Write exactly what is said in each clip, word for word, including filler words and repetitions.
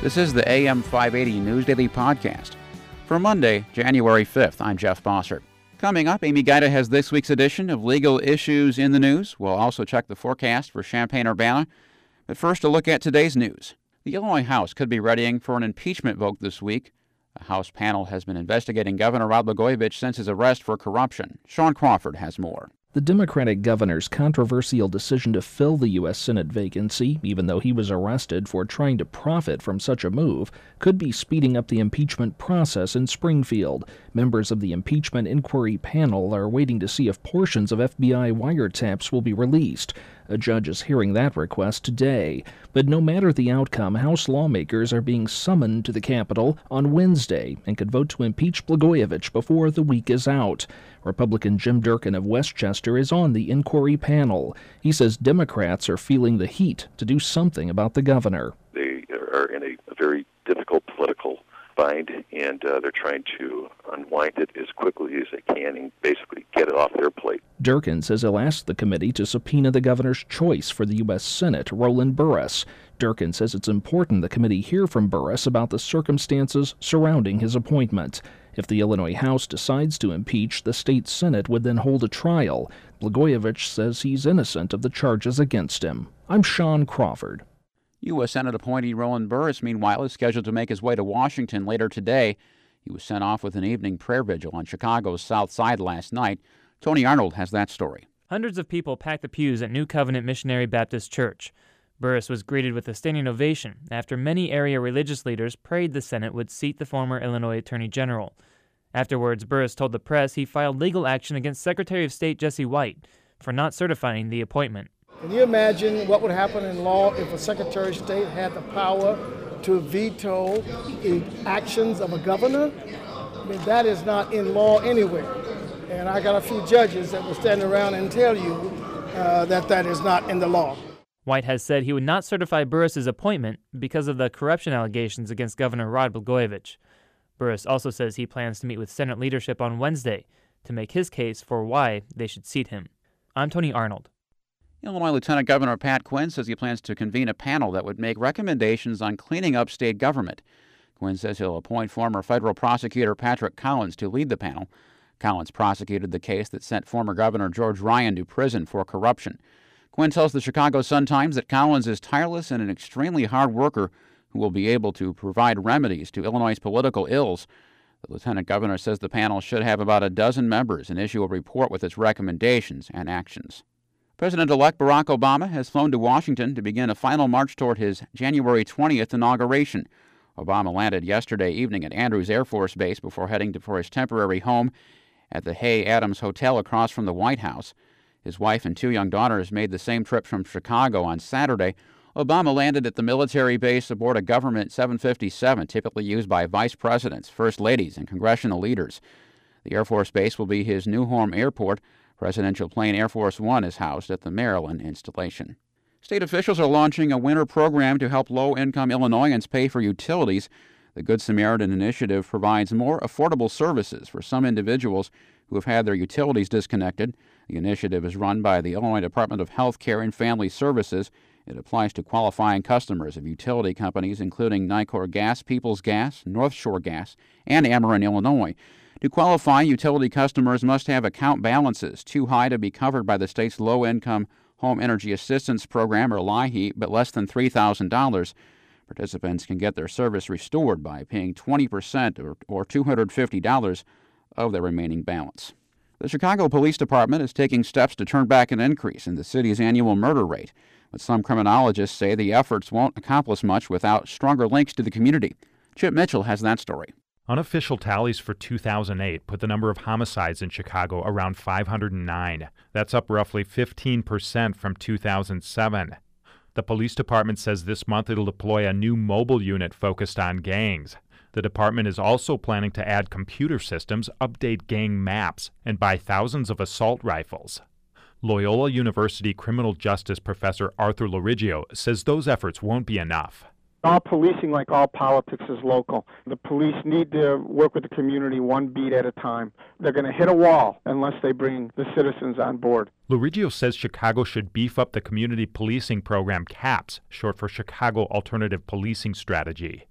This is the A M five eighty News Daily Podcast. For Monday, January fifth, I'm Jeff Bossert. Coming up, Amy Guida has this week's edition of Legal Issues in the News. We'll also check the forecast for Champaign-Urbana. But first, a look at today's news. The Illinois House could be readying for an impeachment vote this week. A House panel has been investigating Governor Rod Blagojevich since his arrest for corruption. Sean Crawford has more. The Democratic governor's controversial decision to fill the U S Senate vacancy, even though he was arrested for trying to profit from such a move, could be speeding up the impeachment process in Springfield. Members of the impeachment inquiry panel are waiting to see if portions of F B I wiretaps will be released. A judge is hearing that request today. But no matter the outcome, House lawmakers are being summoned to the Capitol on Wednesday and could vote to impeach Blagojevich before the week is out. Republican Jim Durkin of Westchester is on the inquiry panel. He says Democrats are feeling the heat to do something about the governor. They are in a, a very difficult political bind, and uh, they're trying to unwind it as quickly as they can and basically get it off their plate. Durkin says he'll ask the committee to subpoena the governor's choice for the U S Senate, Roland Burris. Durkin says it's important the committee hear from Burris about the circumstances surrounding his appointment. If the Illinois House decides to impeach, the state Senate would then hold a trial. Blagojevich says he's innocent of the charges against him. I'm Sean Crawford. U S Senate appointee Roland Burris, meanwhile, is scheduled to make his way to Washington later today. He was sent off with an evening prayer vigil on Chicago's South Side last night. Tony Arnold has that story. Hundreds of people packed the pews at New Covenant Missionary Baptist Church. Burris was greeted with a standing ovation after many area religious leaders prayed the Senate would seat the former Illinois Attorney General. Afterwards, Burris told the press he filed legal action against Secretary of State Jesse White for not certifying the appointment. Can you imagine what would happen in law if a Secretary of State had the power to veto the actions of a governor? I mean, that is not in law anywhere. And I got a few judges that will stand around and tell you uh, that that is not in the law. White has said he would not certify Burris's appointment because of the corruption allegations against Governor Rod Blagojevich. Burris also says he plans to meet with Senate leadership on Wednesday to make his case for why they should seat him. I'm Tony Arnold. Illinois Lieutenant Governor Pat Quinn says he plans to convene a panel that would make recommendations on cleaning up state government. Quinn says he'll appoint former federal prosecutor Patrick Collins to lead the panel. Collins prosecuted the case that sent former Governor George Ryan to prison for corruption. Quinn tells the Chicago Sun-Times that Collins is tireless and an extremely hard worker who will be able to provide remedies to Illinois' political ills. The lieutenant governor says the panel should have about a dozen members and issue a report with its recommendations and actions. President-elect Barack Obama has flown to Washington to begin a final march toward his January twentieth inauguration. Obama landed yesterday evening at Andrews Air Force Base before heading to for his temporary home at the Hay Adams Hotel across from the White House. His wife and two young daughters made the same trip from Chicago on Saturday. Obama landed at the military base aboard a government seven fifty-seven, typically used by vice presidents, first ladies, and congressional leaders. The Air Force Base will be his new home airport. Presidential plane Air Force One is housed at the Maryland installation. State officials are launching a winter program to help low-income Illinoisans pay for utilities. The Good Samaritan Initiative provides more affordable services for some individuals who have had their utilities disconnected. The initiative is run by the Illinois Department of Health Care and Family Services. It applies to qualifying customers of utility companies including Nicor Gas, Peoples Gas, North Shore Gas, and Ameren, Illinois. To qualify, utility customers must have account balances too high to be covered by the state's Low-Income Home Energy Assistance Program, or L I H E, but less than three thousand dollars. Participants can get their service restored by paying twenty percent or, or two hundred fifty dollars of their remaining balance. The Chicago Police Department is taking steps to turn back an increase in the city's annual murder rate, but some criminologists say the efforts won't accomplish much without stronger links to the community. Chip Mitchell has that story. Unofficial tallies for two thousand eight put the number of homicides in Chicago around five hundred nine. That's up roughly fifteen percent from two thousand seven. The police department says this month it'll deploy a new mobile unit focused on gangs. The department is also planning to add computer systems, update gang maps, and buy thousands of assault rifles. Loyola University criminal justice professor Arthur Loriggio says those efforts won't be enough. All policing, like all politics, is local. The police need to work with the community one beat at a time. They're going to hit a wall unless they bring the citizens on board. Loriggio says Chicago should beef up the community policing program CAPS, short for Chicago Alternative Policing Strategy.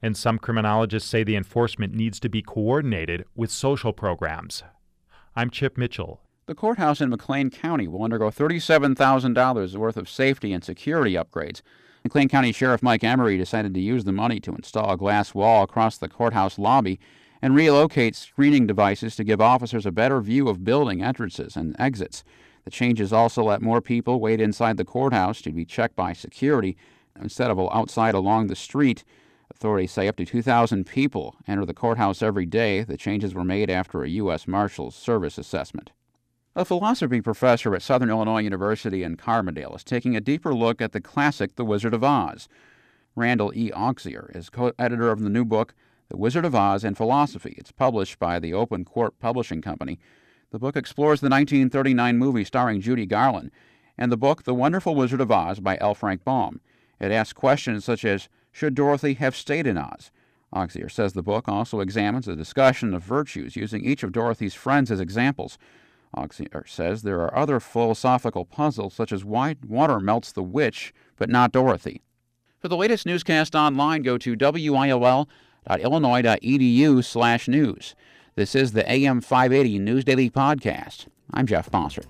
And some criminologists say the enforcement needs to be coordinated with social programs. I'm Chip Mitchell. The courthouse in McLean County will undergo thirty-seven thousand dollars worth of safety and security upgrades. McLean County Sheriff Mike Emery decided to use the money to install a glass wall across the courthouse lobby and relocate screening devices to give officers a better view of building entrances and exits. The changes also let more people wait inside the courthouse to be checked by security instead of outside along the street. Authorities say up to two thousand people enter the courthouse every day. The changes were made after a U S Marshals Service assessment. A philosophy professor at Southern Illinois University in Carbondale is taking a deeper look at the classic The Wizard of Oz. Randall E. Auxier is co-editor of the new book, The Wizard of Oz and Philosophy. It's published by the Open Court Publishing Company. The book explores the nineteen thirty-nine movie starring Judy Garland and the book The Wonderful Wizard of Oz by L. Frank Baum. It asks questions such as, should Dorothy have stayed in Oz? Auxier says the book also examines a discussion of virtues using each of Dorothy's friends as examples. Auxier says there are other philosophical puzzles such as why water melts the witch but not Dorothy. For the latest newscast online, go to W I L L dot illinois dot e d u slash news. This is the A M five eighty News Daily Podcast. I'm Jeff Bossert.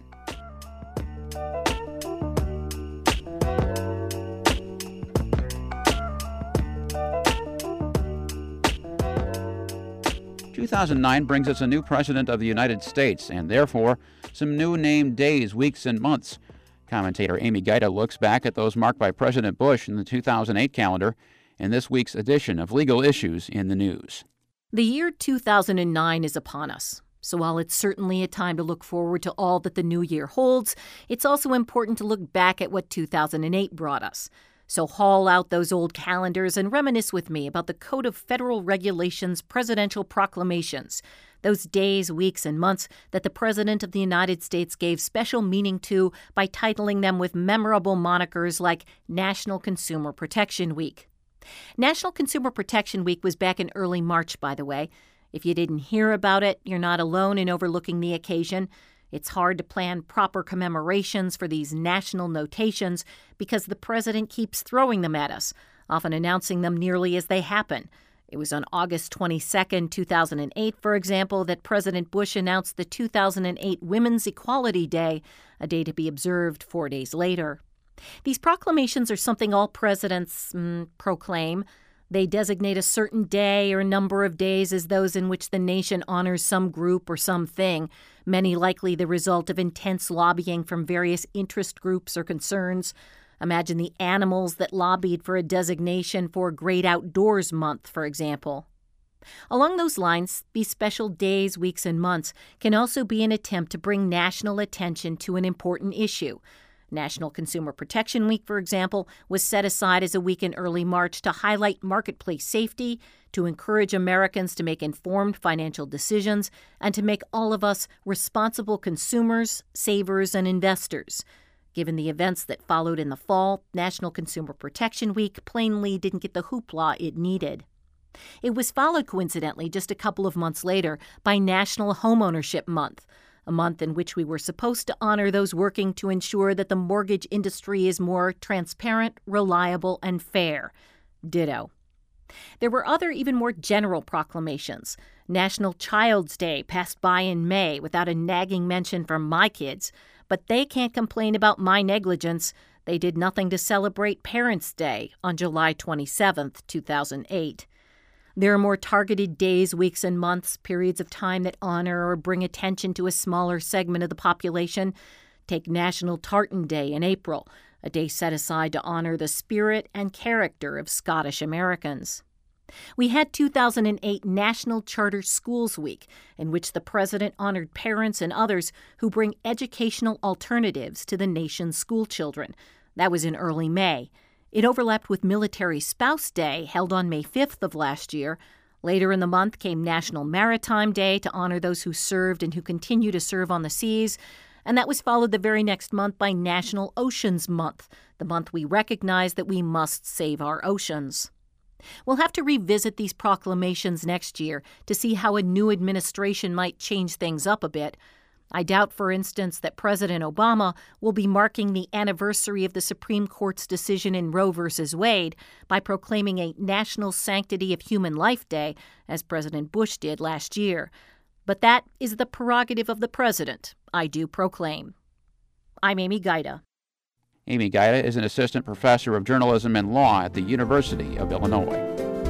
two thousand nine brings us a new president of the United States, and therefore some new named days, weeks, and months. Commentator Amy Gaita looks back at those marked by President Bush in the two thousand eight calendar in this week's edition of Legal Issues in the News. The year two thousand nine is upon us. So while it's certainly a time to look forward to all that the new year holds, it's also important to look back at what two thousand eight brought us. So haul out those old calendars and reminisce with me about the Code of Federal Regulations presidential proclamations, those days, weeks, and months that the President of the United States gave special meaning to by titling them with memorable monikers like National Consumer Protection Week. National Consumer Protection Week was back in early March, by the way. If you didn't hear about it, you're not alone in overlooking the occasion. It's hard to plan proper commemorations for these national notations because the president keeps throwing them at us, often announcing them nearly as they happen. It was on August twenty-second, two thousand eight, for example, that President Bush announced the two thousand eight Women's Equality Day, a day to be observed four days later. These proclamations are something all presidents mm, proclaim. They designate a certain day or number of days as those in which the nation honors some group or something, many likely the result of intense lobbying from various interest groups or concerns. Imagine the animals that lobbied for a designation for Great Outdoors Month, for example. Along those lines, these special days, weeks, and months can also be an attempt to bring national attention to an important issue. National Consumer Protection Week, for example, was set aside as a week in early March to highlight marketplace safety, to encourage Americans to make informed financial decisions, and to make all of us responsible consumers, savers, and investors. Given the events that followed in the fall, National Consumer Protection Week plainly didn't get the hoopla it needed. It was followed, coincidentally, just a couple of months later by National Homeownership Month, a month in which we were supposed to honor those working to ensure that the mortgage industry is more transparent, reliable, and fair. Ditto. There were other, even more general proclamations. National Child's Day passed by in May without a nagging mention from my kids, but they can't complain about my negligence. They did nothing to celebrate Parents' Day on July twenty-seventh, two thousand eight. There are more targeted days, weeks, and months, periods of time that honor or bring attention to a smaller segment of the population. Take National Tartan Day in April, a day set aside to honor the spirit and character of Scottish Americans. We had two thousand eight National Charter Schools Week, in which the president honored parents and others who bring educational alternatives to the nation's schoolchildren. That was in early May. It overlapped with Military Spouse Day, held on May fifth of last year. Later in the month came National Maritime Day to honor those who served and who continue to serve on the seas. And that was followed the very next month by National Oceans Month, the month we recognize that we must save our oceans. We'll have to revisit these proclamations next year to see how a new administration might change things up a bit. I doubt, for instance, that President Obama will be marking the anniversary of the Supreme Court's decision in Roe v. Wade by proclaiming a National Sanctity of Human Life Day, as President Bush did last year. But that is the prerogative of the president, I do proclaim. I'm Amy Gaida. Amy Gaida is an assistant professor of journalism and law at the University of Illinois.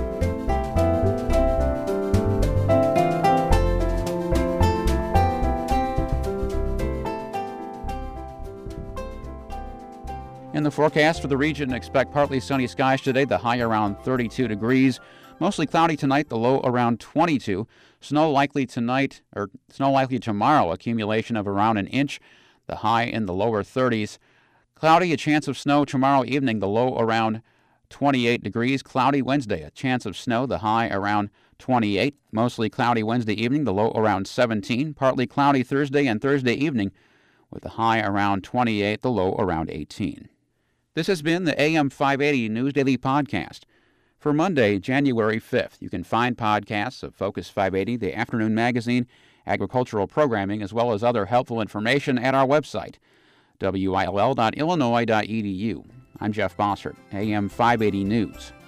In the forecast for the region, expect partly sunny skies today, the high around thirty-two degrees. Mostly cloudy tonight, the low around twenty-two. Snow likely tonight, or snow likely tomorrow, accumulation of around an inch, the high in the lower thirties. Cloudy, a chance of snow tomorrow evening, the low around twenty-eight degrees. Cloudy Wednesday, a chance of snow, the high around twenty-eight. Mostly cloudy Wednesday evening, the low around seventeen. Partly cloudy Thursday and Thursday evening, with the high around twenty-eight, the low around eighteen. This has been the A M five eighty News Daily Podcast. For Monday, January fifth, you can find podcasts of Focus five eighty, the afternoon magazine, agricultural programming, as well as other helpful information at our website, W I L L dot illinois dot e d u. I'm Jeff Bossert, A M five eighty News.